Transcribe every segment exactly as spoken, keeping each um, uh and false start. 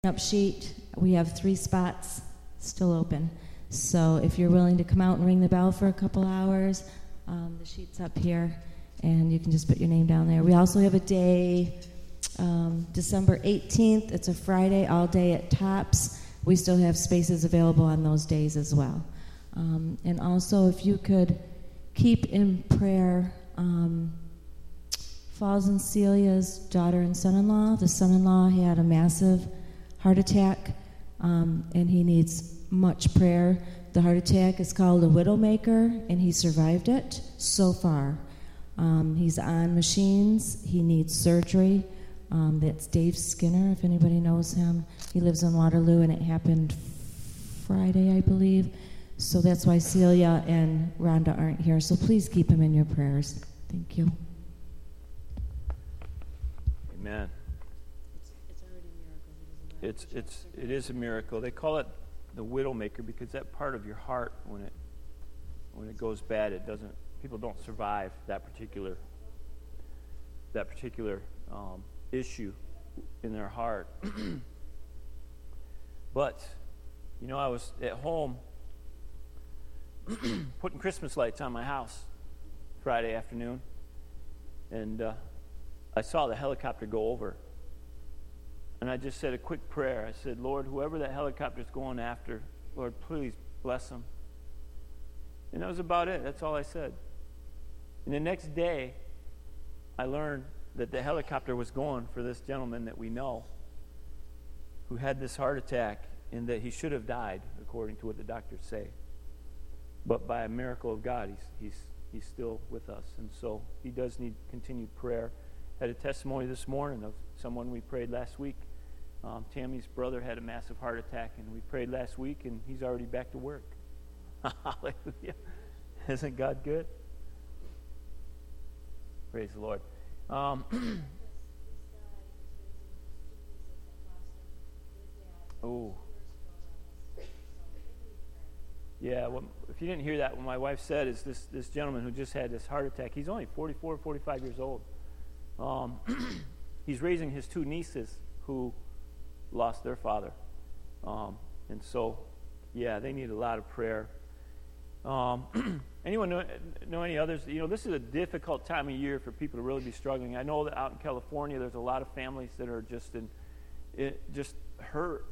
Up sheet, we have three spots still open. So if you're willing to come out and ring the bell for a couple hours, um, the sheet's up here, and you can just put your name down there. We also have a day, um, December eighteenth. It's a Friday, all day at Tops. We still have spaces available on those days as well. Um, and also, if you could keep in prayer um, Falls and Celia's daughter and son-in-law. The son-in-law had a massive heart attack, um, and he needs much prayer. The heart attack is called a widowmaker, and he survived it so far. Um, he's on machines. He needs surgery. Um, that's Dave Skinner, if anybody knows him. He lives in Waterloo, and it happened Friday, I believe. So that's why Celia and Rhonda aren't here. So please keep him in your prayers. Thank you. Amen. It's it's it is a miracle. They call it the widowmaker because that part of your heart, when it when it goes bad, it doesn't. People don't survive that particular that particular um, issue in their heart. But you know, I was at home putting Christmas lights on my house Friday afternoon, and uh, I saw the helicopter go over. And I just said a quick prayer. I said, Lord, whoever that helicopter's going after, Lord, please bless them. And that was about it. That's all I said. And the next day, I learned that the helicopter was going for this gentleman that we know who had this heart attack and that he should have died, according to what the doctors say. But by a miracle of God, he's he's he's still with us. And so he does need continued prayer. I had a testimony this morning of someone we prayed last week. Um, Tammy's brother had a massive heart attack, and we prayed last week, and he's already back to work. Hallelujah. Isn't God good? Praise the Lord. Um, oh. Yeah, well, if you didn't hear that, what my wife said is this, this gentleman who just had this heart attack, he's only forty-four, forty-five years old. Um, he's raising his two nieces who lost their father. Um, and so, yeah, they need a lot of prayer. Um, anyone know, know any others? You know, this is a difficult time of year for people to really be struggling. I know that out in California, there's a lot of families that are just in, it, just hurt.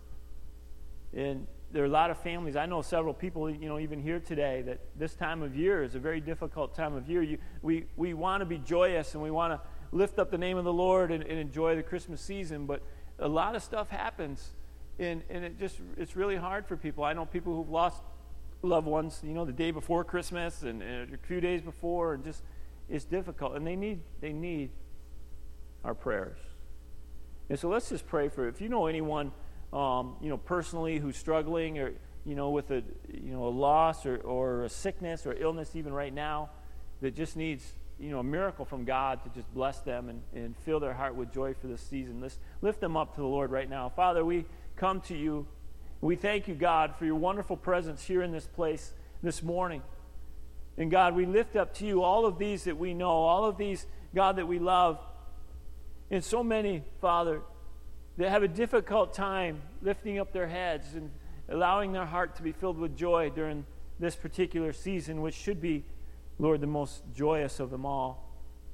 And there are a lot of families. I know several people, you know, even here today, that this time of year is a very difficult time of year. You, we we want to be joyous and we want to lift up the name of the Lord and, and enjoy the Christmas season, but a lot of stuff happens, and, and it just it's really hard for people. I know people who've lost loved ones, you know, the day before Christmas and, and a few days before, and just it's difficult, and they need they need our prayers. And so let's just pray for if you know anyone, um, you know, personally who's struggling or you know with a you know a loss or, or a sickness or illness even right now that just needs you know, a miracle from God to just bless them and, and fill their heart with joy for this season. Let's lift them up to the Lord right now. Father, we come to you. We thank you, God, for your wonderful presence here in this place this morning. And God, we lift up to you all of these that we know, all of these, God, that we love. And so many, Father, that have a difficult time lifting up their heads and allowing their heart to be filled with joy during this particular season, which should be, Lord, the most joyous of them all.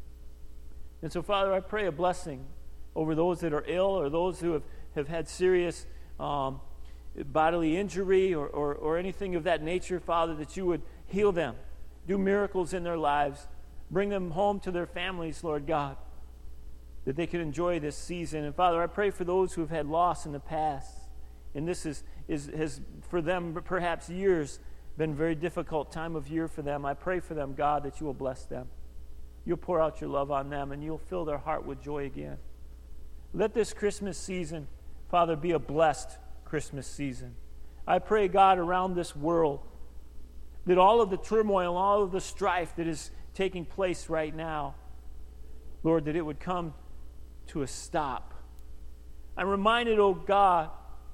And so, Father, I pray a blessing over those that are ill or those who have, have had serious um, bodily injury or, or, or anything of that nature, Father, that you would heal them, do miracles in their lives, bring them home to their families, Lord God, that they can enjoy this season. And, Father, I pray for those who have had loss in the past, and this is, is has, for them, perhaps years been a very difficult time of year for them. I pray for them, God, that you will bless them. You'll pour out your love on them, and you'll fill their heart with joy again. Let this Christmas season, Father, be a blessed Christmas season. I pray, God, around this world, that all of the turmoil, all of the strife that is taking place right now, Lord, that it would come to a stop. I'm reminded, oh God,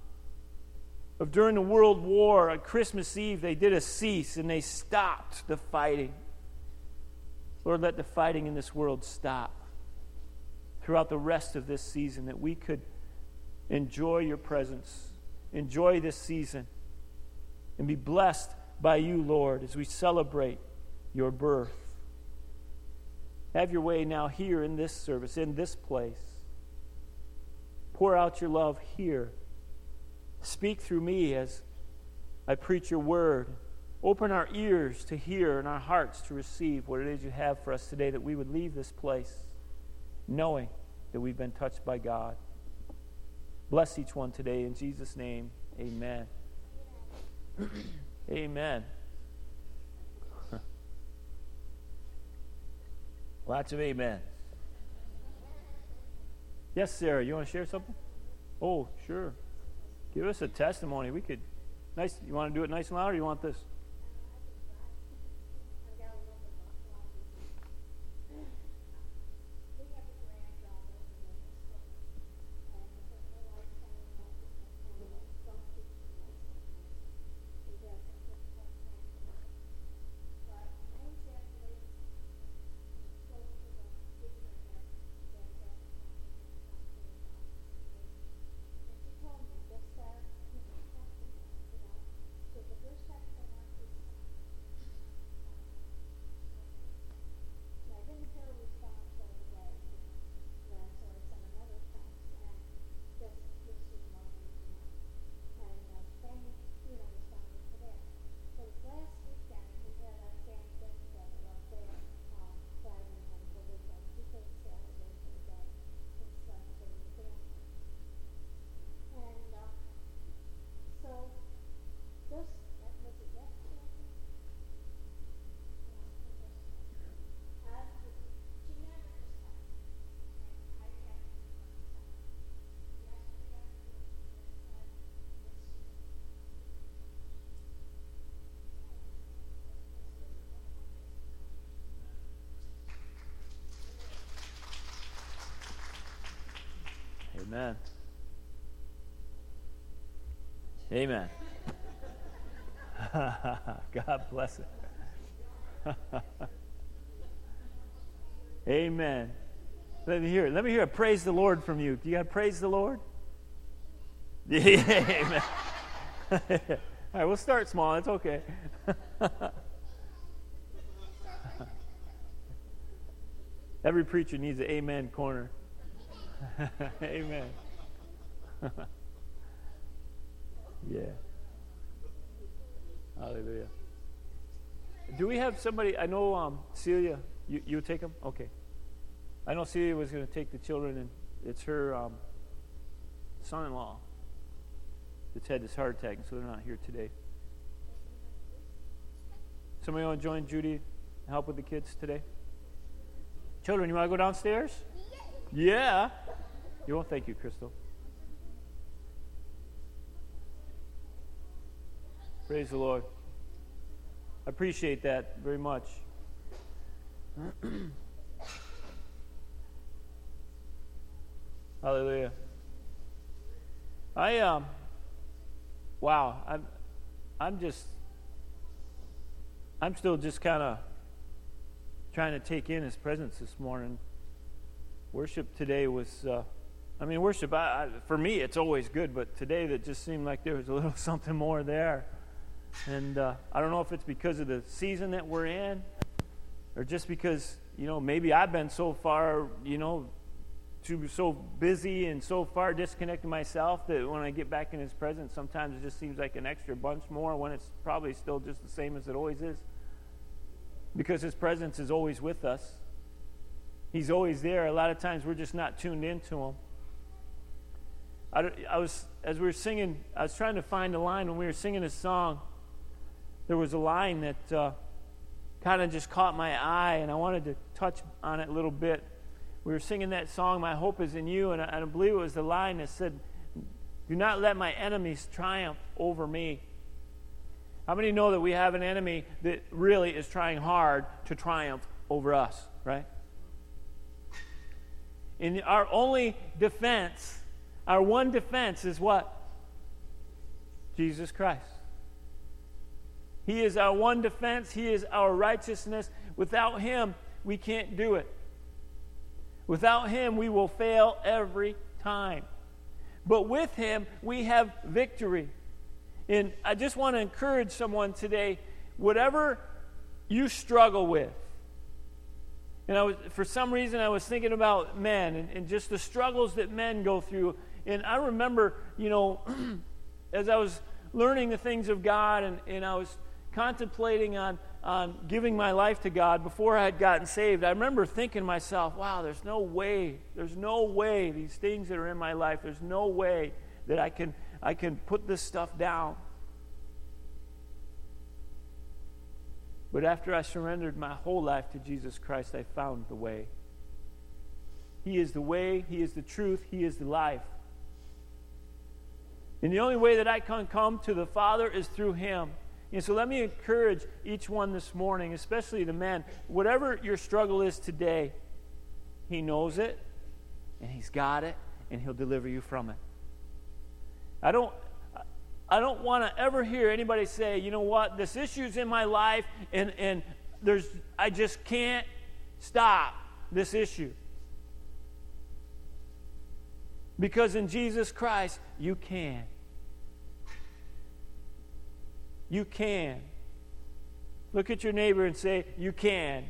of during the World War, on Christmas Eve, they did a cease and they stopped the fighting. Lord, let the fighting in this world stop throughout the rest of this season, that we could enjoy your presence. Enjoy this season. And be blessed by you, Lord, as we celebrate your birth. Have your way now here in this service, in this place. Pour out your love here. Speak through me as I preach your word. Open our ears to hear and our hearts to receive what it is you have for us today, that we would leave this place knowing that we've been touched by God. Bless each one today in Jesus' name. Amen. Amen. Lots of amen. Yes, Sarah, you want to share something? Oh, sure. Give us a testimony. We could. Nice. You want to do it nice and loud, or you want this? Amen. Amen. God bless it. Amen. Let me hear it. Let me hear it. Praise the Lord from you. Do you got to praise the Lord? Yeah, amen. All right, we'll start small. It's okay. Every preacher needs an amen corner. Amen. Yeah. Hallelujah. Do we have somebody? I know um, Celia. You you take them? Okay. I know Celia was going to take the children, and it's her um, son-in-law that's had this heart attack, and so they're not here today. Somebody want to join Judy and help with the kids today? Children, you want to go downstairs? Yeah. You won't. Thank you, Crystal. Praise the Lord. I appreciate that very much. Hallelujah. I um. Wow. I'm. I'm just. I'm still just kind of trying to take in His presence this morning. Worship today was. Uh, I mean, worship. I, I, for me, it's always good, but today that just seemed like there was a little something more there. And uh, I don't know if it's because of the season that we're in, or just because, you know, maybe I've been so far, you know, too so busy and so far disconnected myself that when I get back in His presence, sometimes it just seems like an extra bunch more when it's probably still just the same as it always is. Because His presence is always with us. He's always there. A lot of times we're just not tuned into Him. I, I was, as we were singing, I was trying to find a line when we were singing this song. There was a line that uh, kind of just caught my eye, and I wanted to touch on it a little bit. We were singing that song, "My Hope is in You," and I, and I believe it was the line that said, "Do not let my enemies triumph over me." How many know that we have an enemy that really is trying hard to triumph over us, right? And our only defense, our one defense is what? Jesus Christ. He is our one defense. He is our righteousness. Without Him, we can't do it. Without Him, we will fail every time. But with him, we have victory. And I just want to encourage someone today, whatever you struggle with. And I was, for some reason, I was thinking about men and, and just the struggles that men go through. And I remember, you know, as I was learning the things of God and, and I was contemplating on, on giving my life to God before I had gotten saved, I remember thinking to myself, wow, there's no way, there's no way these things that are in my life, there's no way that I can, I can put this stuff down. But after I surrendered my whole life to Jesus Christ, I found the way. He is the way, He is the truth, He is the life. And the only way that I can come to the Father is through Him. And so let me encourage each one this morning, especially the men, whatever your struggle is today, He knows it, and He's got it, and He'll deliver you from it. I don't... I don't want to ever hear anybody say, you know what, this issue's in my life, and, and there's I just can't stop this issue. Because in Jesus Christ, you can. You can. Look at your neighbor and say, you can.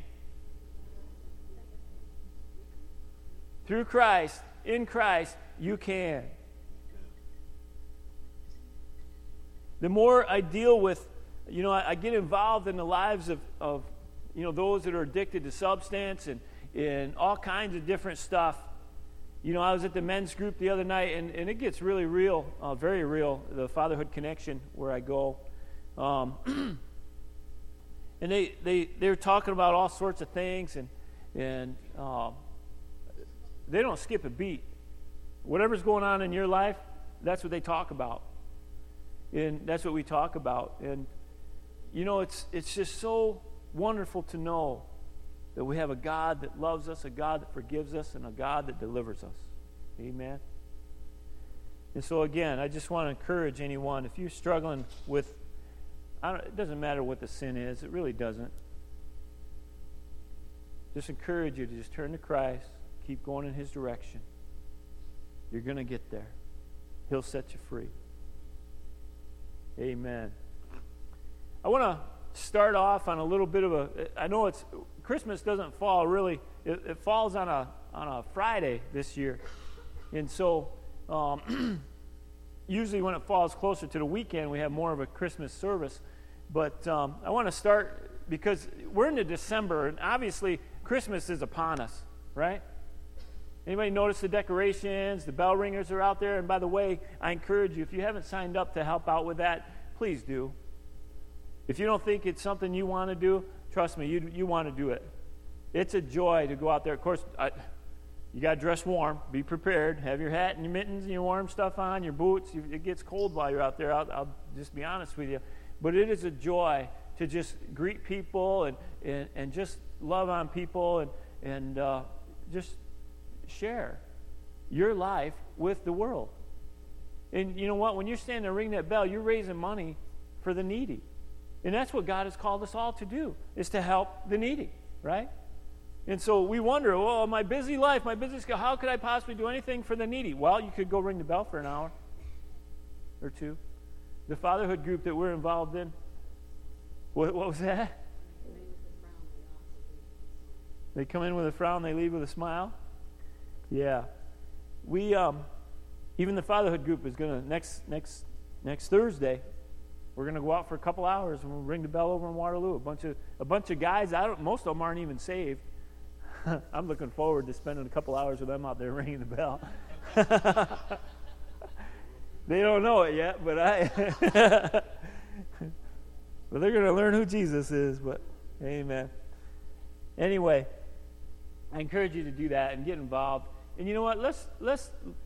Through Christ, in Christ, you can. The more I deal with, you know, I, I get involved in the lives of, of, you know, those that are addicted to substance and, and all kinds of different stuff. You know, I was at the men's group the other night, and, and it gets really real, uh, very real, the Fatherhood Connection where I go. Um, and they, they, they're talking about all sorts of things, and, and um, they don't skip a beat. Whatever's going on in your life, that's what they talk about. And that's what we talk about. And, you know, it's it's just so wonderful to know that we have a God that loves us, a God that forgives us, and a God that delivers us. Amen? And so, again, I just want to encourage anyone, if you're struggling with, I don't, it doesn't matter what the sin is. It really doesn't. Just encourage you to just turn to Christ, keep going in His direction. You're going to get there. He'll set you free. Amen. I want to start off on a little bit of a, I know it's, Christmas doesn't fall really, it, it falls on a on a Friday this year. And so, um, usually when it falls closer to the weekend, we have more of a Christmas service. But um, I want to start, because we're into December, and obviously Christmas is upon us, right? Anybody notice the decorations? The bell ringers are out there. And by the way, I encourage you, if you haven't signed up to help out with that, please do. If you don't think it's something you want to do, trust me, you you want to do it. It's a joy to go out there. Of course, I, you got to dress warm. Be prepared. Have your hat and your mittens and your warm stuff on, your boots. You, it gets cold while you're out there. I'll, I'll just be honest with you. But it is a joy to just greet people and, and, and just love on people and, and uh, just share your life with the world. And you know what? When you're standing there ringing that bell, you're raising money for the needy. And that's what God has called us all to do, is to help the needy, right? And so we wonder, oh, my busy life, my busy schedule, how could I possibly do anything for the needy? Well, you could go ring the bell for an hour or two. The fatherhood group that we're involved in, what, what was that? They come in with a frown, they leave with a smile. Yeah, we um, even the fatherhood group is gonna next next next Thursday. We're gonna go out for a couple hours and we'll ring the bell over in Waterloo. A bunch of a bunch of guys. I don't. Most of them aren't even saved. I'm looking forward to spending a couple hours with them out there ringing the bell. They don't know it yet, but I. But they're gonna learn who Jesus is. But amen. Anyway, I encourage you to do that and get involved. And you know what? Let's let's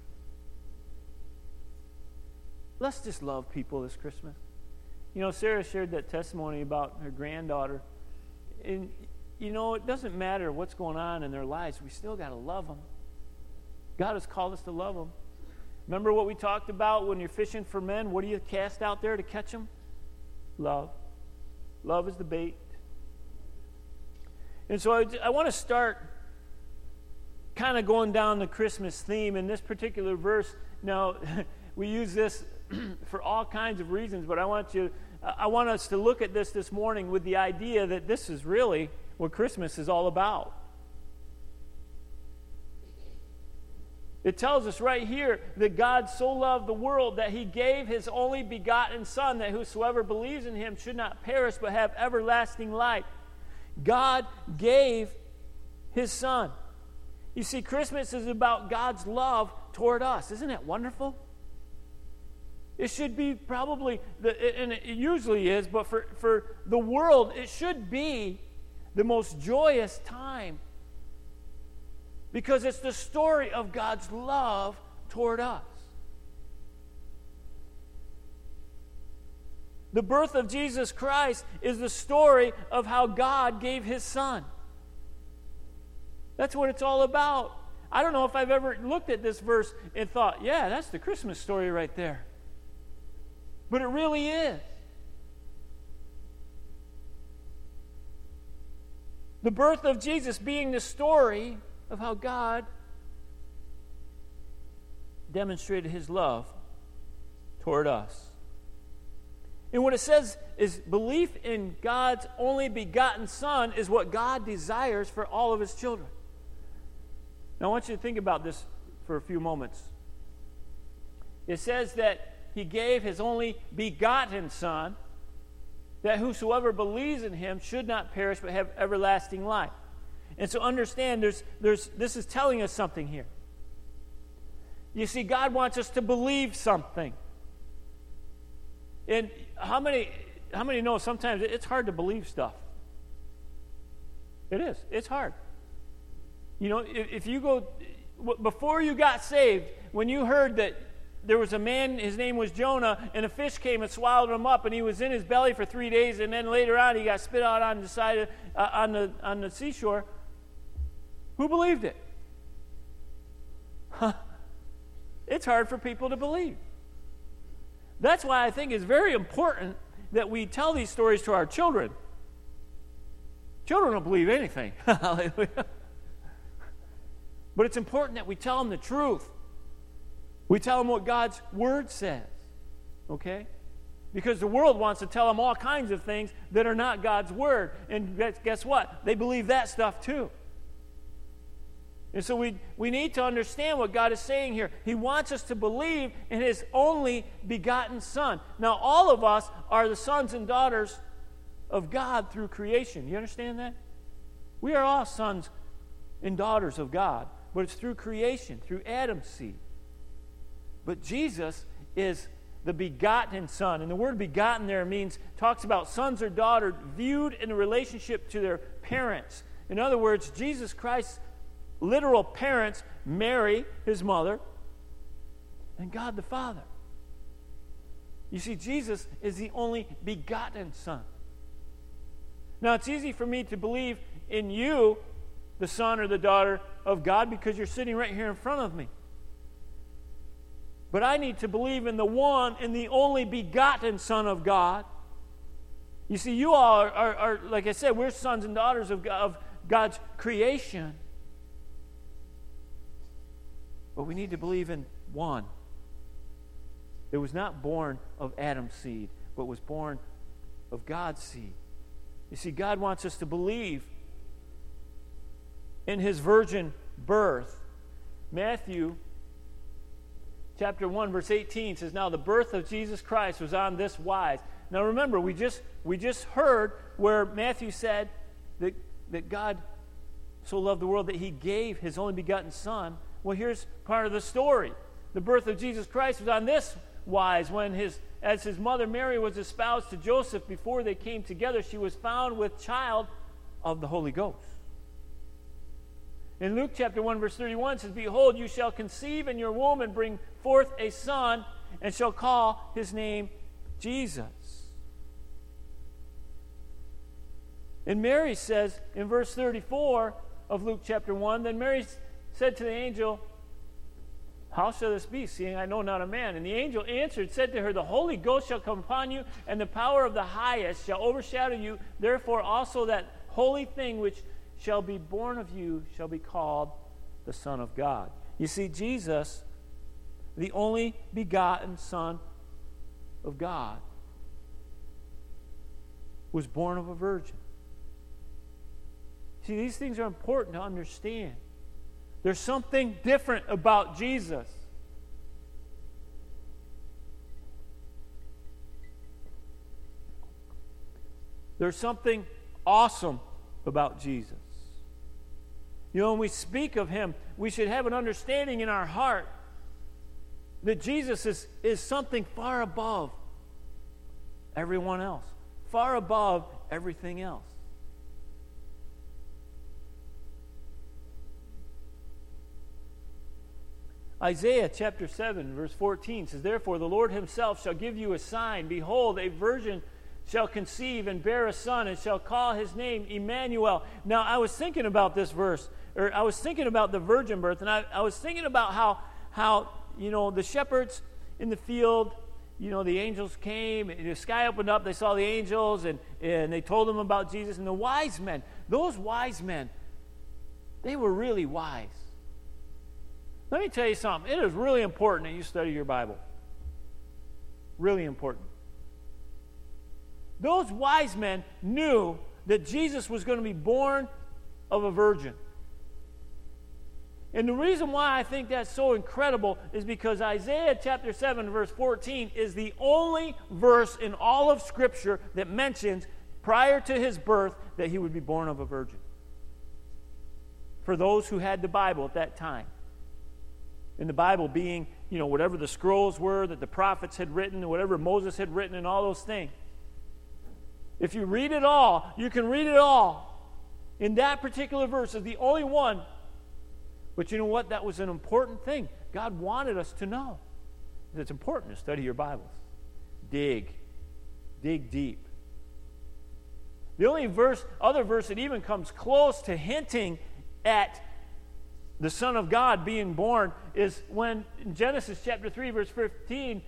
let's just love people this Christmas. You know, Sarah shared that testimony about her granddaughter. And you know, it doesn't matter what's going on in their lives. We still got to love them. God has called us to love them. Remember what we talked about when you're fishing for men? What do you cast out there to catch them? Love. Love is the bait. And so I, I want to start kind of going down the Christmas theme in this particular verse. Now, we use this for all kinds of reasons, but I want you, I want us to look at this this morning with the idea that this is really what Christmas is all about. It tells us right here that God so loved the world that he gave his only begotten Son, that whosoever believes in him should not perish but have everlasting life. God gave his Son. You see, Christmas is about God's love toward us. Isn't that wonderful? It should be probably, the, and it usually is, but for, for the world, it should be the most joyous time, because it's the story of God's love toward us. The birth of Jesus Christ is the story of how God gave his Son. That's what it's all about. I don't know if I've ever looked at this verse and thought, yeah, that's the Christmas story right there. But it really is. The birth of Jesus being the story of how God demonstrated his love toward us. And what it says is belief in God's only begotten Son is what God desires for all of his children. Now I want you to think about this for a few moments. It says that he gave his only begotten Son, that whosoever believes in him should not perish but have everlasting life. And so understand, there's, there's, this is telling us something here. You see, God wants us to believe something. And how many, how many know sometimes it's hard to believe stuff? It is. It's hard. You know, if, if you go, before you got saved, when you heard that there was a man, his name was Jonah, and a fish came and swallowed him up, and he was in his belly for three days, and then later on he got spit out on the side of, uh, on the on the seashore. Who believed it? Huh. It's hard for people to believe. That's why I think it's very important that we tell these stories to our children. Children don't believe anything. Hallelujah. But it's important that we tell them the truth. We tell them what God's Word says, okay? Because the world wants to tell them all kinds of things that are not God's Word. And guess what? They believe that stuff too. And so we, we need to understand what God is saying here. He wants us to believe in his only begotten Son. Now, all of us are the sons and daughters of God through creation. You understand that? We are all sons and daughters of God, but it's through creation, through Adam's seed. But Jesus is the begotten Son. And the word begotten there means, talks about sons or daughters viewed in relationship to their parents. In other words, Jesus Christ's literal parents, Mary, his mother, and God the Father. You see, Jesus is the only begotten Son. Now, it's easy for me to believe in you, the son or the daughter of God, because you're sitting right here in front of me. But I need to believe in the one and the only begotten Son of God. You see, you all are, are, are like I said, we're sons and daughters of, God, of God's creation. But we need to believe in one that was not born of Adam's seed, but was born of God's seed. You see, God wants us to believe in his virgin birth. Matthew chapter one, verse eighteen says, "Now the birth of Jesus Christ was on this wise." Now remember, we just we just heard where Matthew said that, that God so loved the world that he gave his only begotten Son. Well, here's part of the story. The birth of Jesus Christ was on this wise. When his, as his mother Mary was espoused to Joseph, before they came together, she was found with child of the Holy Ghost. In Luke chapter one, verse thirty-one, it says, "Behold, you shall conceive in your womb and bring forth a son, and shall call his name Jesus." And Mary says in verse thirty-four of Luke chapter one, "Then Mary said to the angel, How shall this be, seeing I know not a man? And the angel answered, said to her, The Holy Ghost shall come upon you, and the power of the highest shall overshadow you. Therefore also that holy thing which shall be born of you shall be called the Son of God. You see, Jesus, the only begotten Son of God, was born of a virgin. See, these things are important to understand. There's something different about Jesus. There's something awesome about Jesus. You know, when we speak of him, we should have an understanding in our heart that Jesus is, is something far above everyone else, far above everything else. Isaiah chapter seven, verse fourteen says, "Therefore the Lord himself shall give you a sign. Behold, a virgin shall conceive and bear a son, and shall call his name Emmanuel." Now, I was thinking about this verse, or I was thinking about the virgin birth, and I, I was thinking about how, how, you know, the shepherds in the field, you know, the angels came, and the sky opened up, they saw the angels, and, and they told them about Jesus. And the wise men, those wise men, they were really wise. Let me tell you something. It is really important that you study your Bible. Really important. Those wise men knew that Jesus was going to be born of a virgin. And the reason why I think that's so incredible is because Isaiah chapter seven, verse fourteen is the only verse in all of Scripture that mentions prior to his birth that he would be born of a virgin. For those who had the Bible at that time. And the Bible being, you know, whatever the scrolls were that the prophets had written, and whatever Moses had written, and all those things. If you read it all, you can read it all. In that particular verse is the only one. But you know what? That was an important thing. God wanted us to know. It's important to study your Bibles. Dig. Dig deep. The only verse, other verse that even comes close to hinting at the Son of God being born is when in Genesis chapter three, verse fifteen,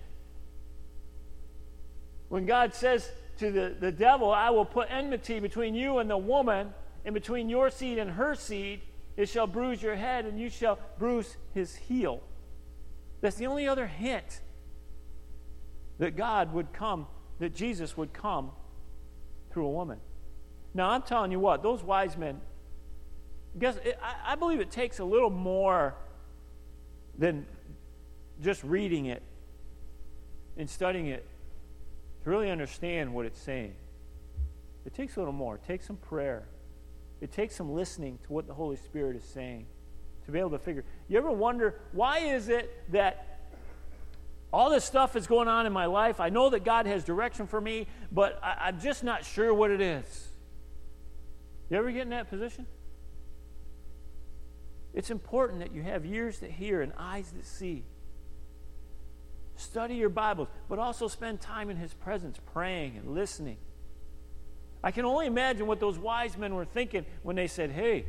when God says to the, the devil, "I will put enmity between you and the woman, and between your seed and her seed. It shall bruise your head, and you shall bruise his heel." That's the only other hint that God would come, that Jesus would come through a woman. Now, I'm telling you what, those wise men, guess it, I, I believe it takes a little more than just reading it and studying it to really understand what it's saying. It takes a little more. It takes some prayer. It takes some listening to what the Holy Spirit is saying to be able to figure. You ever wonder, why is it that all this stuff is going on in my life? I know that God has direction for me, but I, I'm just not sure what it is. You ever get in that position? It's important that you have ears that hear and eyes that see. Study your Bibles, but also spend time in His presence, praying and listening. I can only imagine what those wise men were thinking when they said, "Hey,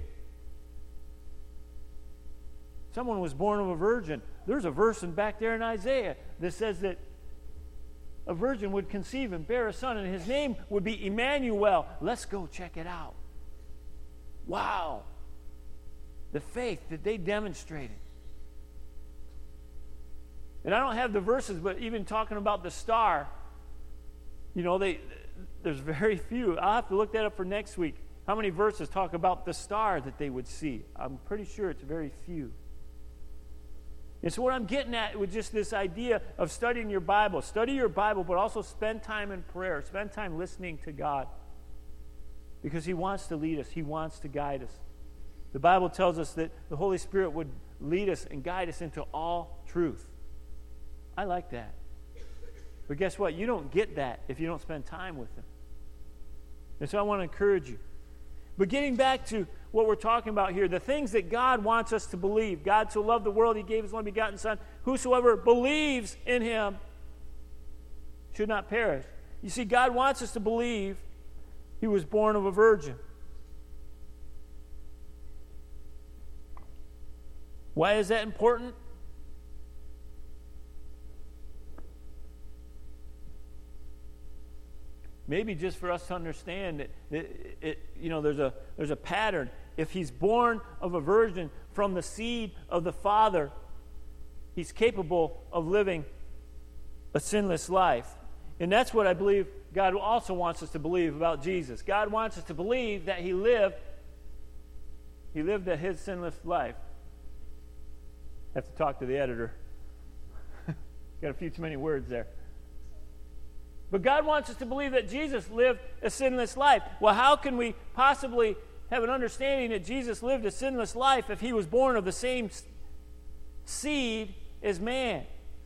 someone was born of a virgin." There's a verse in back there in Isaiah that says that a virgin would conceive and bear a son, and his name would be Emmanuel. Let's go check it out. Wow. The faith that they demonstrated. And I don't have the verses, but even talking about the star, you know, they there's very few. I'll have to look that up for next week. How many verses talk about the star that they would see? I'm pretty sure it's very few. And so what I'm getting at with just this idea of studying your Bible, study your Bible, but also spend time in prayer, spend time listening to God. Because He wants to lead us. He wants to guide us. The Bible tells us that the Holy Spirit would lead us and guide us into all truth. I like that. But guess what? You don't get that if you don't spend time with Him. And so I want to encourage you. But getting back to what we're talking about here, the things that God wants us to believe. God so loved the world, He gave His only begotten Son. Whosoever believes in Him should not perish. You see, God wants us to believe He was born of a virgin. Why is that important? Maybe just for us to understand that, that it, you know, there's a there's a pattern. if he's born of a virgin from the seed of the Father, he's capable of living a sinless life. And that's what I believe God also wants us to believe about Jesus. God wants us to believe that he lived, he lived a his sinless life. I have to talk to the editor. Got a few too many words there. But God wants us to believe that Jesus lived a sinless life. Well, how can we possibly have an understanding that Jesus lived a sinless life if he was born of the same seed as man?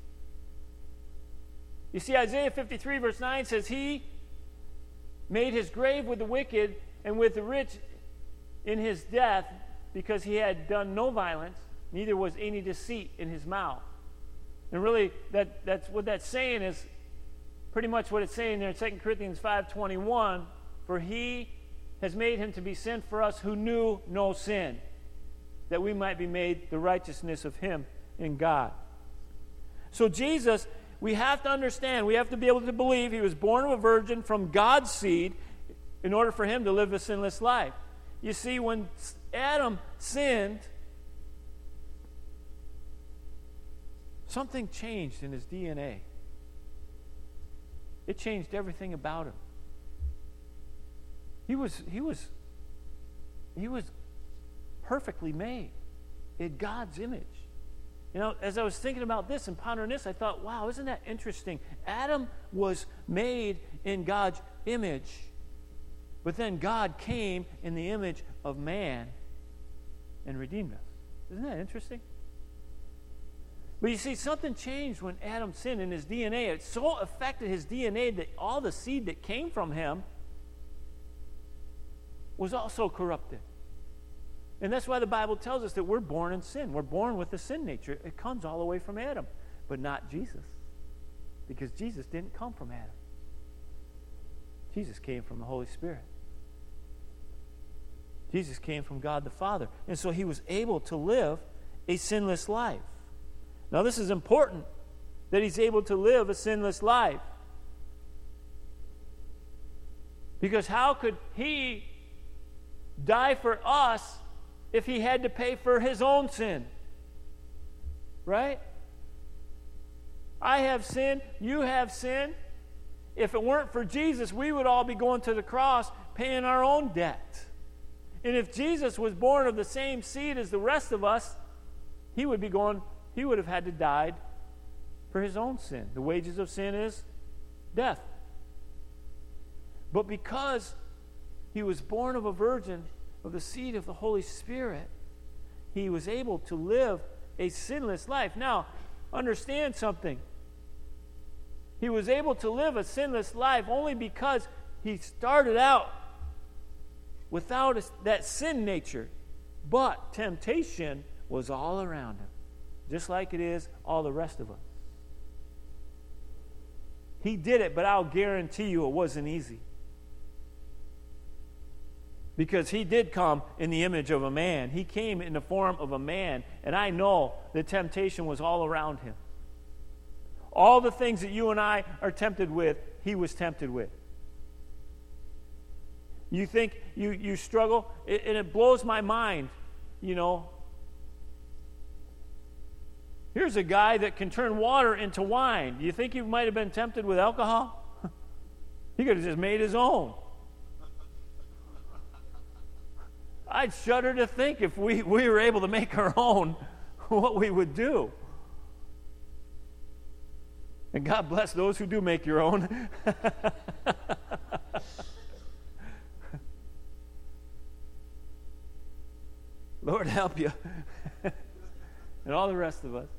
You see, Isaiah fifty-three verse nine says, he made his grave with the wicked and with the rich in his death, because he had done no violence, neither was any deceit in his mouth. And really, that, that's what that's saying is pretty much what it's saying there in Second Corinthians five twenty-one, for he has made him to be sin for us who knew no sin, that we might be made the righteousness of him in God. So Jesus, we have to understand, we have to be able to believe he was born of a virgin from God's seed in order for him to live a sinless life. You see, when Adam sinned, something changed in his D N A. It changed everything about him. He was, he was, he was perfectly made in God's image. You know, as I was thinking about this and pondering this, I thought, wow, isn't that interesting? Adam was made in God's image, but then God came in the image of man and redeemed us. Isn't that interesting? But you see, something changed when Adam sinned in his D N A. It so affected his D N A that all the seed that came from him was also corrupted. And that's why the Bible tells us that we're born in sin. We're born with the sin nature. It comes all the way from Adam, but not Jesus, because Jesus didn't come from Adam. Jesus came from the Holy Spirit. Jesus came from God the Father. And so he was able to live a sinless life. Now, this is important, that he's able to live a sinless life. Because how could he die for us if he had to pay for his own sin? Right? I have sinned, you have sinned. If it weren't for Jesus, we would all be going to the cross paying our own debt. And if Jesus was born of the same seed as the rest of us, he would be going, he would have had to die for his own sin. The wages of sin is death. But because he was born of a virgin, of the seed of the Holy Spirit, he was able to live a sinless life. Now, understand something. He was able to live a sinless life only because he started out without that sin nature. But temptation was all around him, just like it is all the rest of us. He did it, but I'll guarantee you it wasn't easy. Because he did come in the image of a man. He came in the form of a man. And I know the temptation was all around him. All the things that you and I are tempted with, he was tempted with. You think you, you struggle, and it blows my mind, you know. Here's a guy that can turn water into wine. Do you think he might have been tempted with alcohol? He could have just made his own. I'd shudder to think if we, we were able to make our own, what we would do. And God bless those who do make your own. Lord help you. And all the rest of us.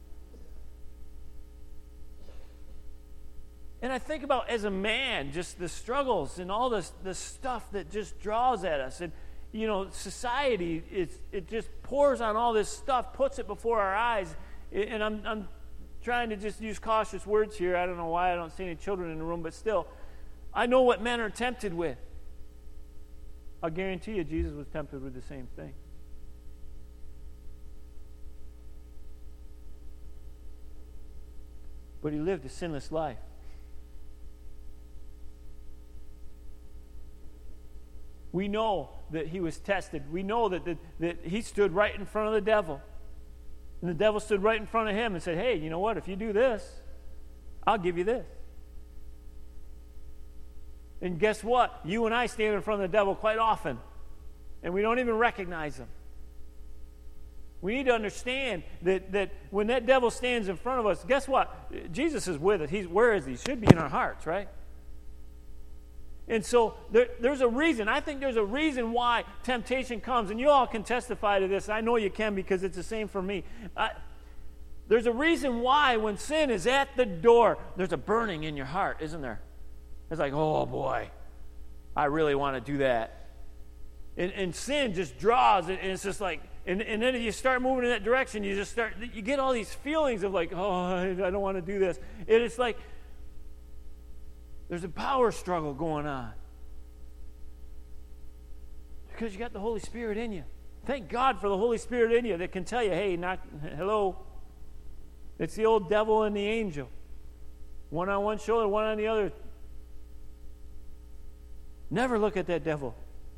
And I think about, as a man, just the struggles and all this, the stuff that just draws at us. And you know, society, it's, it just pours on all this stuff, puts it before our eyes. And I'm, I'm trying to just use cautious words here. I don't know why I don't see any children in the room, but still, I know what men are tempted with. I'll guarantee you Jesus was tempted with the same thing. But he lived a sinless life. We know that he was tested. We know that, that, that he stood right in front of the devil. And the devil stood right in front of him and said, hey, you know what? If you do this, I'll give you this. And guess what? You and I stand in front of the devil quite often, and we don't even recognize him. We need to understand that, that when that devil stands in front of us, guess what? Jesus is with us. He's, where is he? He should be in our hearts, right? And so there, there's a reason. I think there's a reason why temptation comes. And you all can testify to this. I know you can because it's the same for me. I, there's a reason why when sin is at the door, there's a burning in your heart, isn't there? It's like, oh boy, I really want to do that. And, and sin just draws, and it's just like, and, and then if you start moving in that direction, you just start, you get all these feelings of like, oh, I don't want to do this. And it's like, there's a power struggle going on. Because you got the Holy Spirit in you. Thank God for the Holy Spirit in you that can tell you, hey, not, hello. It's the old devil and the angel. One on one shoulder, one on the other. Never look at that devil.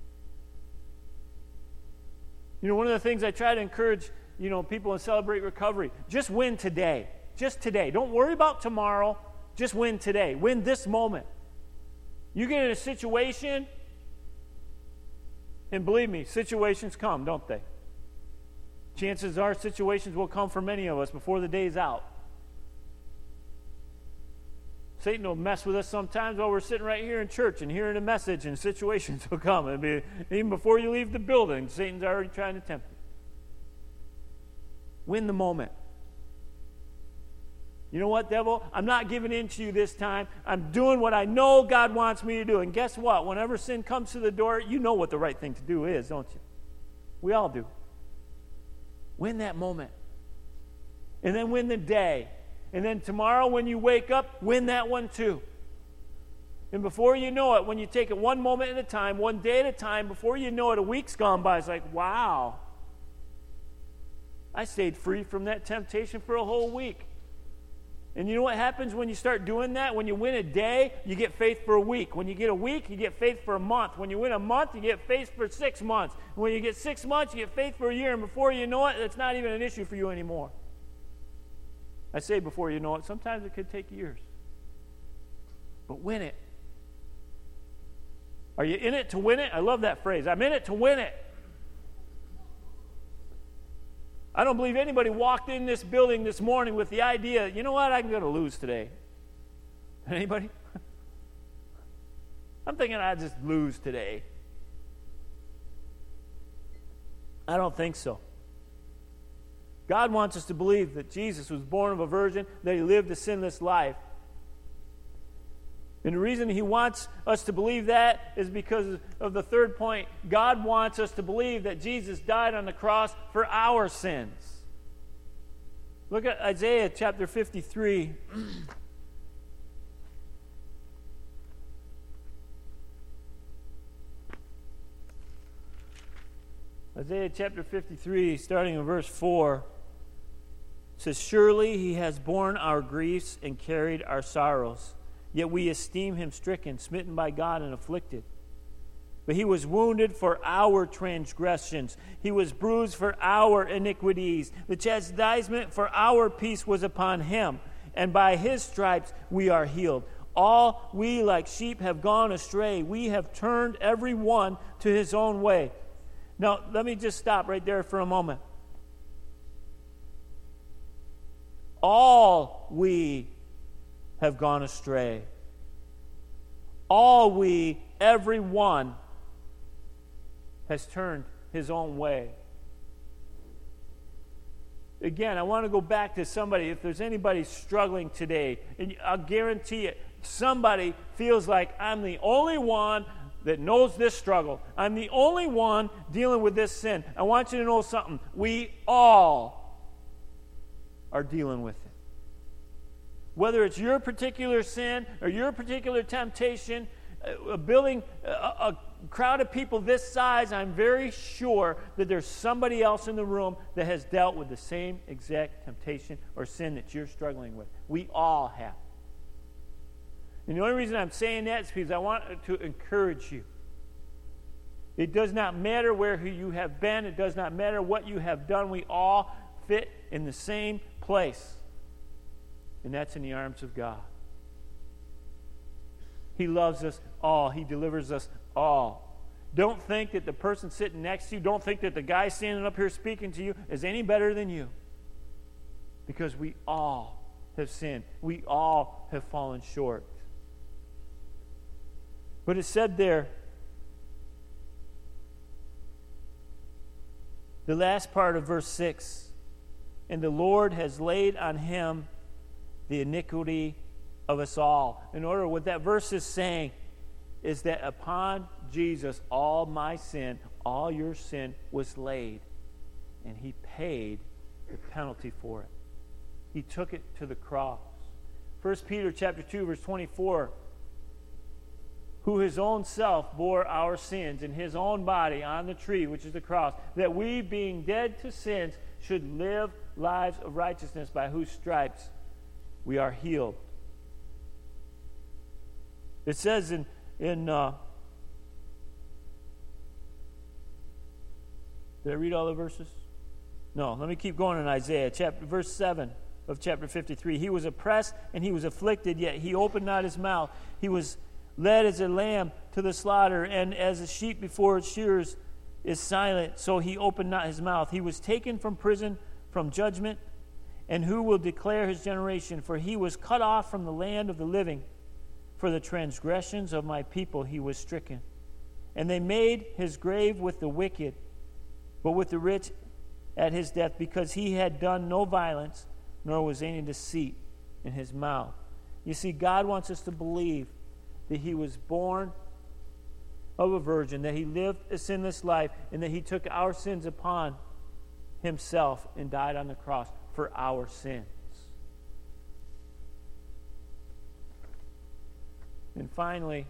You know, one of the things I try to encourage, you know, people in Celebrate Recovery, just win today. Just today. Don't worry about tomorrow. Just win today. Win this moment. You get in a situation, and believe me, situations come, don't they? Chances are situations will come for many of us before the day's out. Satan will mess with us sometimes while we're sitting right here in church and hearing a message, and situations will come. It'll be, even before you leave the building, Satan's already trying to tempt you. Win the moment. You know what, devil? I'm not giving in to you this time. I'm doing what I know God wants me to do. And guess what? Whenever sin comes to the door, you know what the right thing to do is, don't you? We all do. Win that moment. And then win the day. And then tomorrow when you wake up, win that one too. And before you know it, when you take it one moment at a time, one day at a time, before you know it, a week's gone by. It's like, wow. I stayed free from that temptation for a whole week. And you know what happens when you start doing that? When you win a day, you get faith for a week. When you get a week, you get faith for a month. When you win a month, you get faith for six months. When you get six months, you get faith for a year. And before you know it, it's not even an issue for you anymore. I say before you know it, sometimes it could take years. But win it. Are you in it to win it? I love that phrase. I'm in it to win it. I don't believe anybody walked in this building this morning with the idea, you know what, I'm going to lose today. Anybody? I'm thinking I'd just lose today. I don't think so. God wants us to believe that Jesus was born of a virgin, that he lived a sinless life. And the reason he wants us to believe that is because of the third point. God wants us to believe that Jesus died on the cross for our sins. Look at Isaiah chapter fifty-three. Isaiah chapter fifty-three, starting in verse four, says, "Surely he has borne our griefs and carried our sorrows. Yet we esteem him stricken, smitten by God, and afflicted. But he was wounded for our transgressions. He was bruised for our iniquities. The chastisement for our peace was upon him, and by his stripes we are healed. All we like sheep have gone astray. We have turned every one to his own way." Now, let me just stop right there for a moment. All we have gone astray. All we, every one, has turned his own way. Again, I want to go back to somebody. If there's anybody struggling today, and I'll guarantee it, somebody feels like I'm the only one that knows this struggle. I'm the only one dealing with this sin. I want you to know something. We all are dealing with it. Whether it's your particular sin or your particular temptation, a building, a, a crowd of people this size, I'm very sure that there's somebody else in the room that has dealt with the same exact temptation or sin that you're struggling with. We all have. And the only reason I'm saying that is because I want to encourage you. It does not matter where you have been. It does not matter what you have done. We all fit in the same place. And that's in the arms of God. He loves us all. He delivers us all. Don't think that the person sitting next to you, don't think that the guy standing up here speaking to you is any better than you. Because we all have sinned. We all have fallen short. But it said there, the last part of verse six, and the Lord has laid on him the iniquity of us all. In order, what that verse is saying is that upon Jesus, all my sin, all your sin was laid, and he paid the penalty for it. He took it to the cross. First Peter chapter two, verse twenty-four, who his own self bore our sins in his own body on the tree, which is the cross, that we, being dead to sins, should live lives of righteousness, by whose stripes we are healed. It says in, in uh, did I read all the verses? No, let me keep going in Isaiah, chapter, verse seven of chapter fifty-three. He was oppressed and he was afflicted, yet he opened not his mouth. He was led as a lamb to the slaughter, and as a sheep before its shearers is silent, so he opened not his mouth. He was taken from prison, from judgment, and who will declare his generation? For he was cut off from the land of the living. For the transgressions of my people he was stricken. And they made his grave with the wicked, but with the rich at his death, because he had done no violence, nor was any deceit in his mouth. You see, God wants us to believe that he was born of a virgin, that he lived a sinless life, and that he took our sins upon himself and died on the cross for our sins. And finally,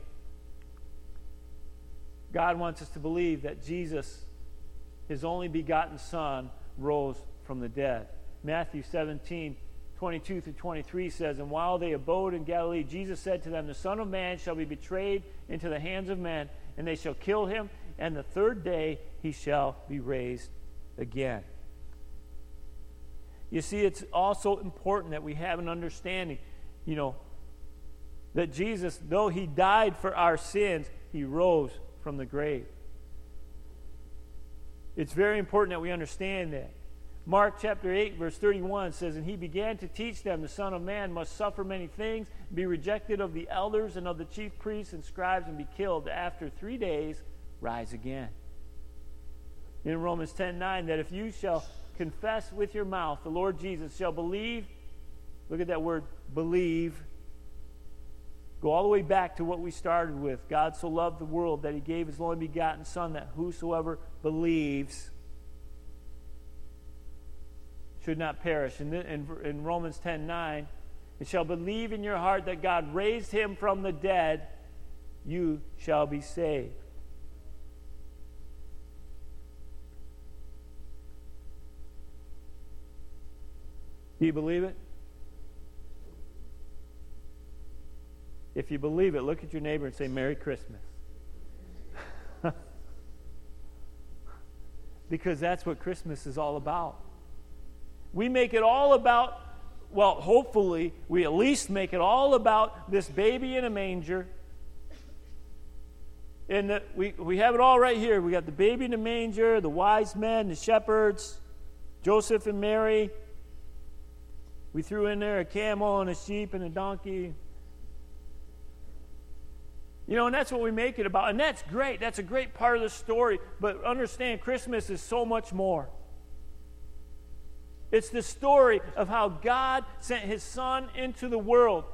God wants us to believe that Jesus, his only begotten Son, rose from the dead. Matthew seventeen, twenty-two through twenty-three says, and while they abode in Galilee, Jesus said to them, the Son of Man shall be betrayed into the hands of men, and they shall kill him, and the third day he shall be raised again. You see, it's also important that we have an understanding, you know, that Jesus, though he died for our sins, he rose from the grave. It's very important that we understand that. Mark chapter eight, verse thirty-one says, and he began to teach them, the Son of Man must suffer many things, be rejected of the elders and of the chief priests and scribes, and be killed. After three days, rise again. In Romans ten nine, that if you shall confess with your mouth the Lord Jesus, shall believe, look at that word, believe. Go all the way back to what we started with. God so loved the world that he gave his only begotten Son, that whosoever believes should not perish. In, in, in Romans ten nine, and shall believe in your heart that God raised him from the dead, you shall be saved. Do you believe it? If you believe it, look at your neighbor and say, Merry Christmas. Because that's what Christmas is all about. We make it all about, well, hopefully, we at least make it all about this baby in a manger. And the, we, we have it all right here. We got the baby in the manger, the wise men, the shepherds, Joseph and Mary. We threw in there a camel and a sheep and a donkey. You know, and that's what we make it about. And that's great. That's a great part of the story. But understand, Christmas is so much more. It's the story of how God sent his Son into the world,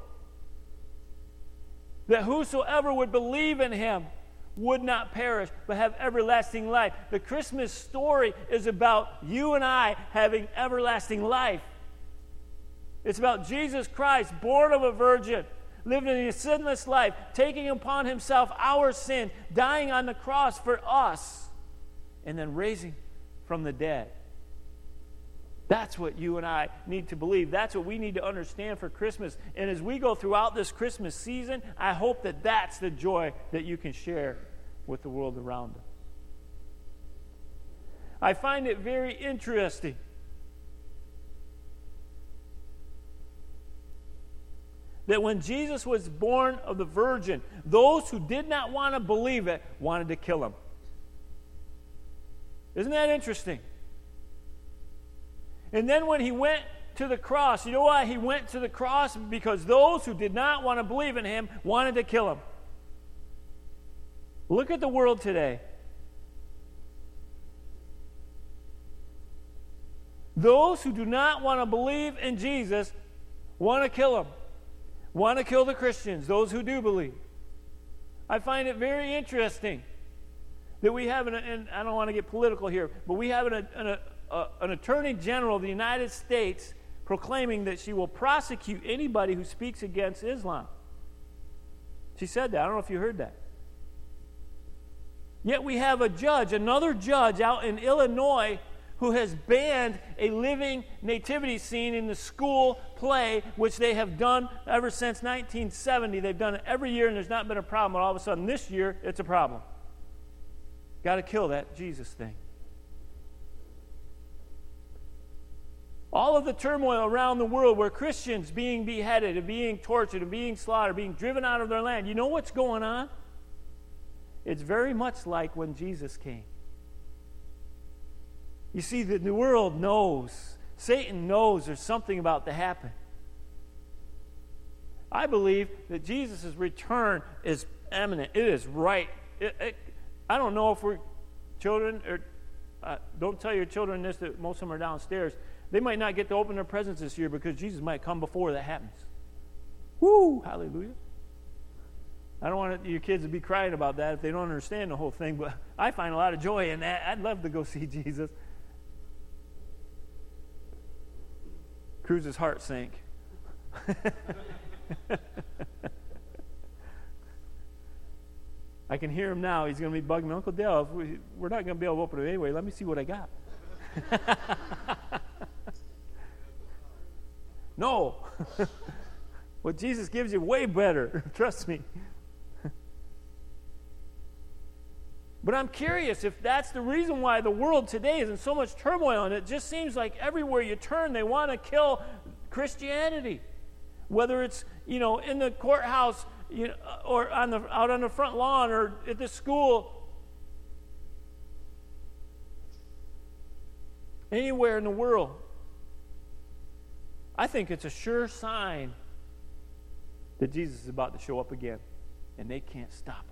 that whosoever would believe in him would not perish, but have everlasting life. The Christmas story is about you and I having everlasting life. It's about Jesus Christ, born of a virgin, living a sinless life, taking upon himself our sin, dying on the cross for us, and then raising from the dead. That's what you and I need to believe. That's what we need to understand for Christmas. And as we go throughout this Christmas season, I hope that that's the joy that you can share with the world around us. I find it very interesting that when Jesus was born of the Virgin, those who did not want to believe it wanted to kill him. Isn't that interesting? And then when he went to the cross, you know why he went to the cross? Because those who did not want to believe in him wanted to kill him. Look at the world today. Those who do not want to believe in Jesus want to kill him. Want to kill the Christians, those who do believe. I find it very interesting that we have, an, and I don't want to get political here, but we have an, an, a, an Attorney General of the United States proclaiming that she will prosecute anybody who speaks against Islam. She said that. I don't know if you heard that. Yet we have a judge, another judge out in Illinois, who has banned a living nativity scene in the school play, which they have done ever since nineteen seventy. They've done it every year, and there's not been a problem. But all of a sudden, this year, it's a problem. Got to kill that Jesus thing. All of the turmoil around the world where Christians being beheaded and being tortured and being slaughtered, being driven out of their land. You know what's going on? It's very much like when Jesus came. You see, the, the world knows, Satan knows there's something about to happen. I believe that Jesus' return is imminent. It is right. It, it, I don't know if we're children, or uh, don't tell your children this, that most of them are downstairs. They might not get to open their presents this year because Jesus might come before that happens. Woo! Hallelujah. I don't want your kids to be crying about that if they don't understand the whole thing, but I find a lot of joy in that. I'd love to go see Jesus. Cruz's heart sank. I can hear him now. He's going to be bugging me. Uncle Dale, if we, we're not going to be able to open it anyway. Let me see what I got. No. What Jesus gives you, way better. Trust me. But I'm curious if that's the reason why the world today is in so much turmoil, and it just seems like everywhere you turn they want to kill Christianity. Whether it's, you know, in the courthouse, you know, or on the out on the front lawn, or at the school, anywhere in the world. I think it's a sure sign that Jesus is about to show up again, and they can't stop him.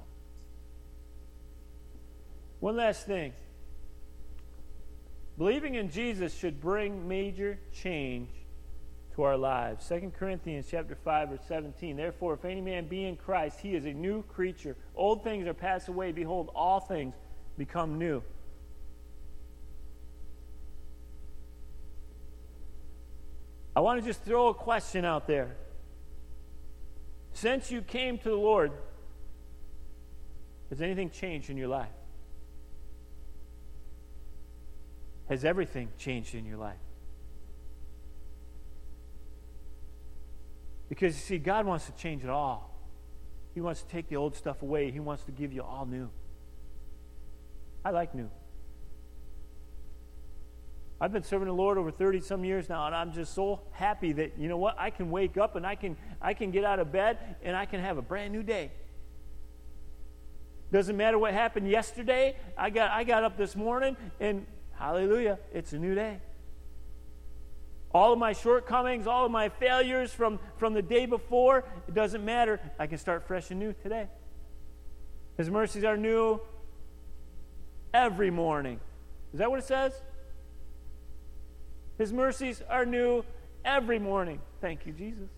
One last thing. Believing in Jesus should bring major change to our lives. Second Corinthians chapter five, verse seventeen. Therefore, if any man be in Christ, he is a new creature. Old things are passed away. Behold, all things become new. I want to just throw a question out there. Since you came to the Lord, has anything changed in your life? Has everything changed in your life? Because you see, God wants to change it all. He wants to take the old stuff away. He wants to give you all new. I like new. I've been serving the Lord over thirty some years now, and I'm just so happy that, you know what, I can wake up and I can I can get out of bed and I can have a brand new day. Doesn't matter what happened yesterday. I got I got up this morning and hallelujah, it's a new day. All of my shortcomings, all of my failures from, from the day before, it doesn't matter. I can start fresh and new today. His mercies are new every morning. Is that what it says? His mercies are new every morning. Thank you, Jesus.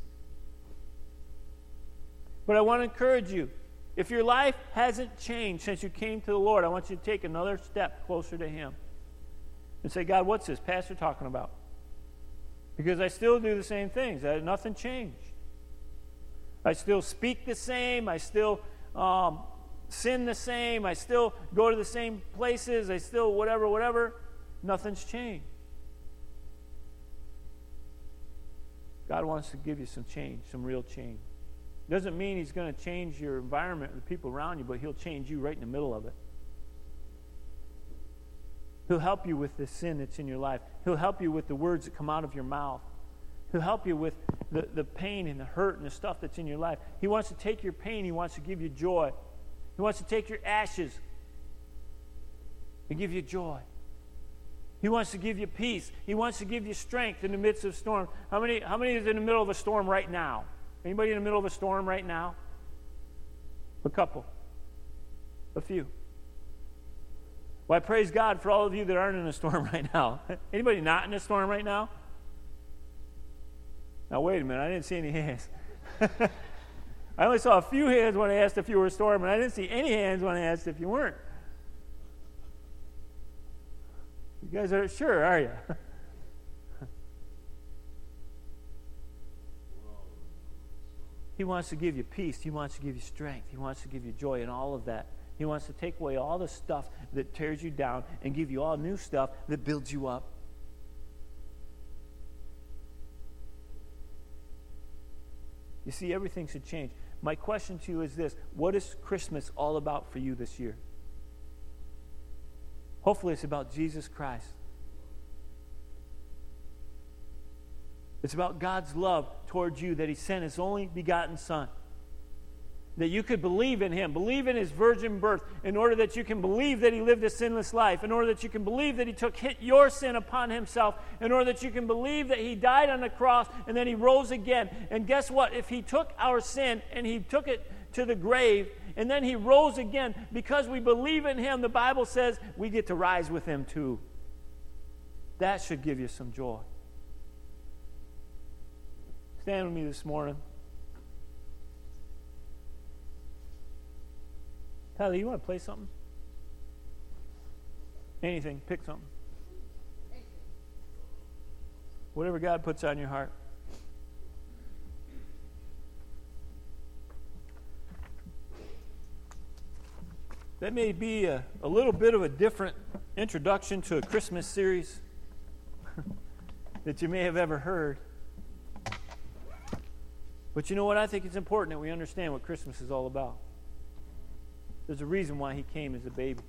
But I want to encourage you, if your life hasn't changed since you came to the Lord, I want you to take another step closer to Him. And say, God, what's this pastor talking about? Because I still do the same things. I, nothing changed. I still speak the same. I still um, sin the same. I still go to the same places. I still whatever, whatever. Nothing's changed. God wants to give you some change, some real change. Doesn't mean He's going to change your environment, the people around you, but He'll change you right in the middle of it. He'll help you with the sin that's in your life. He'll help you with the words that come out of your mouth. He'll help you with the, the pain and the hurt and the stuff that's in your life. He wants to take your pain. He wants to give you joy. He wants to take your ashes and give you joy. He wants to give you peace. He wants to give you strength in the midst of storm. How many, how many is in the middle of a storm right now? Anybody in the middle of a storm right now? A couple. A few. Well, I praise God for all of you that aren't in a storm right now. Anybody not in a storm right now? Now, wait a minute. I didn't see any hands. I only saw a few hands when I asked if you were a storm, and I didn't see any hands when I asked if you weren't. You guys aren't sure, are you? He wants to give you peace. He wants to give you strength. He wants to give you joy and all of that. He wants to take away all the stuff that tears you down and give you all new stuff that builds you up. You see, everything should change. My question to you is this: what is Christmas all about for you this year? Hopefully it's about Jesus Christ. It's about God's love towards you, that He sent His only begotten Son. That you could believe in Him, believe in His virgin birth, in order that you can believe that He lived a sinless life, in order that you can believe that He took your sin upon Himself, in order that you can believe that He died on the cross and then He rose again. And guess what? If He took our sin and He took it to the grave, and then He rose again, because we believe in Him, the Bible says we get to rise with Him too. That should give you some joy. Stand with me this morning. Tyler, you want to play something? Anything. Pick something. Whatever God puts on your heart. That may be a, a little bit of a different introduction to a Christmas series that you may have ever heard. But you know what? I think it's important that we understand what Christmas is all about. There's a reason why He came as a baby.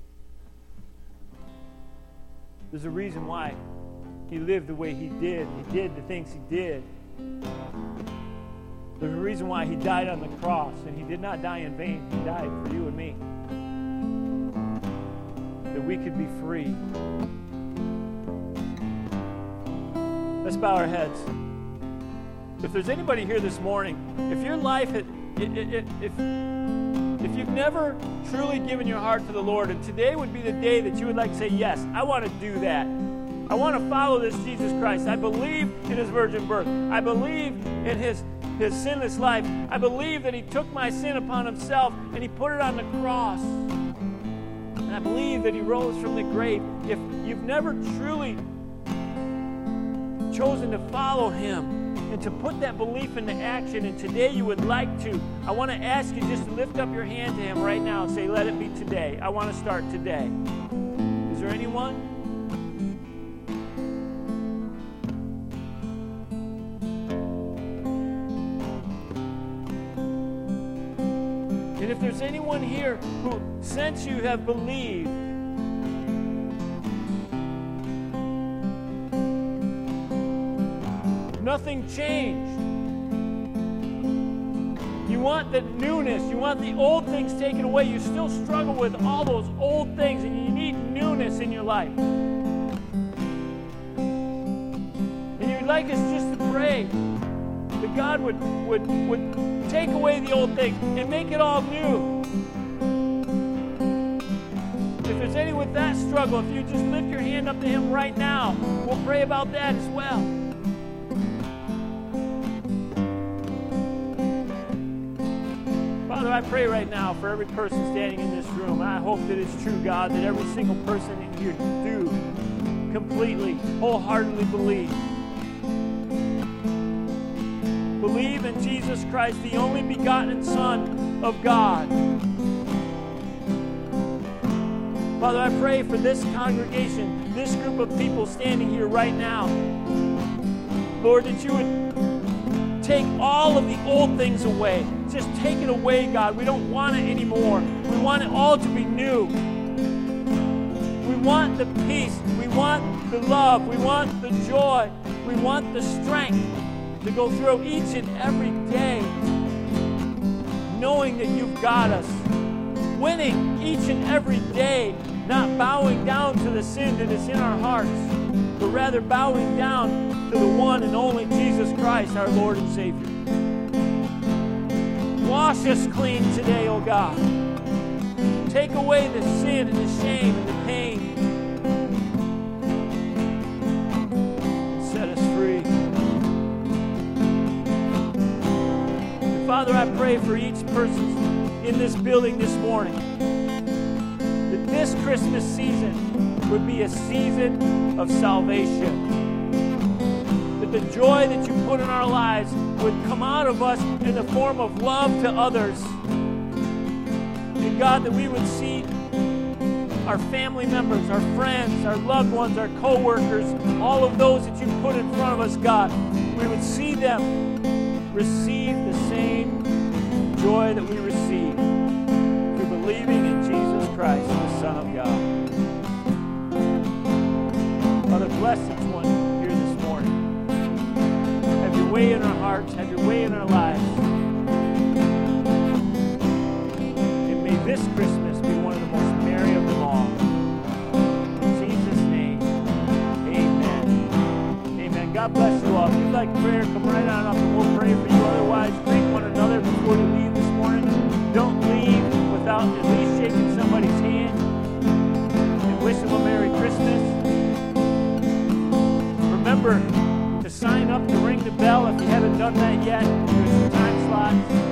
There's a reason why He lived the way He did. He did the things He did. There's a reason why He died on the cross, and He did not die in vain. He died for you and me, that we could be free. Let's bow our heads. If there's anybody here this morning, if your life had, if, if, if you've never truly given your heart to the Lord, and today would be the day that you would like to say, yes, I want to do that. I want to follow this Jesus Christ. I believe in His virgin birth. I believe in His, His sinless life. I believe that He took my sin upon Himself and He put it on the cross. And I believe that He rose from the grave. If you've never truly chosen to follow Him and to put that belief into action, and today you would like to, I want to ask you just to lift up your hand to Him right now and say, let it be today. I want to start today. Is there anyone? And if there's anyone here who, since you have believed, nothing changed. You want the newness. You want the old things taken away. You still struggle with all those old things, and you need newness in your life. And you'd like us just to pray that God would, would, would take away the old things and make it all new. If there's any with that struggle, if you just lift your hand up to Him right now, we'll pray about that as well. Father, I pray right now for every person standing in this room. And I hope that it's true, God, that every single person in here do completely, wholeheartedly believe. Believe in Jesus Christ, the only begotten Son of God. Father, I pray for this congregation, this group of people standing here right now. Lord, that you would take all of the old things away. Just take it away, God. We don't want it anymore. We want it all to be new. We want the peace. We want the love. We want the joy. We want the strength to go through each and every day knowing that you've got us. Winning each and every day, not bowing down to the sin that is in our hearts, but rather bowing down to the one and only Jesus Christ, our Lord and Savior. Wash us clean today, O God. Take away the sin and the shame and the pain. Set us free. And Father, I pray for each person in this building this morning that this Christmas season would be a season of salvation. That the joy that you put in our lives would come out of us in the form of love to others. And God, that we would see our family members, our friends, our loved ones, our co-workers, all of those that you put in front of us, God, we would see them receive the same joy that we receive through believing in Jesus Christ, the Son of God. Father, bless each one here this morning. Have your way in our hearts. Have your way in our lives. And may this Christmas be one of the most merry of them all. In Jesus' name, amen. Amen. God bless you all. If you'd like prayer, come right on up and we'll pray for you. Otherwise, greet one another before you leave this morning. Don't leave without at least shaking somebody's hand and wishing them a Merry Christmas. Remember to sign up to ring the bell if you haven't done that yet.